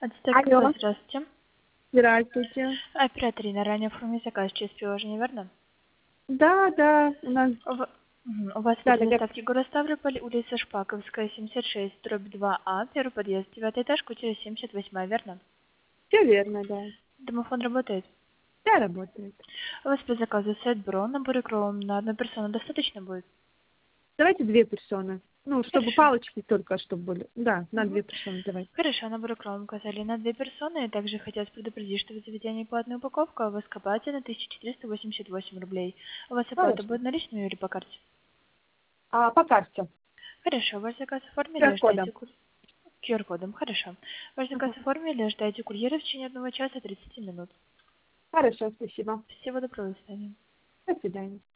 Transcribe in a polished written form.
Алло, Ацтек-2, здравствуйте. здравствуйте. Оператор Ирина, ранее оформили заказ через приложение, верно? Да, у нас, У вас да, адрес так, доставки город Ставрополь, улица Шпаковская, 76, дробь 2А, первый подъезд, 9 этаж, квартира 78, верно? все верно, да. Домофон работает. Да, работает. У вас по заказу сет бро, набор икром на одну персону достаточно будет? Давайте 2 персоны. Ну, чтобы Хорошо. палочки только, чтобы были. Да, на Мгм. 2 персоны давайте. Хорошо, набор икром указали на 2 персоны. Также хотелось предупредить, что в заведении платная упаковка, а у вас копате на 1488 рублей. У вас оплата Хорошо. будет наличными или по карте? По карте. Хорошо, ваш заказ оформили, ждайте QR-кодом. QR-кодом. Хорошо. Ваш заказ Ага. оформили, ждайте курьера в течение 1 часа 30 минут. Хорошо, спасибо. Всего доброго, до свидания. До свидания.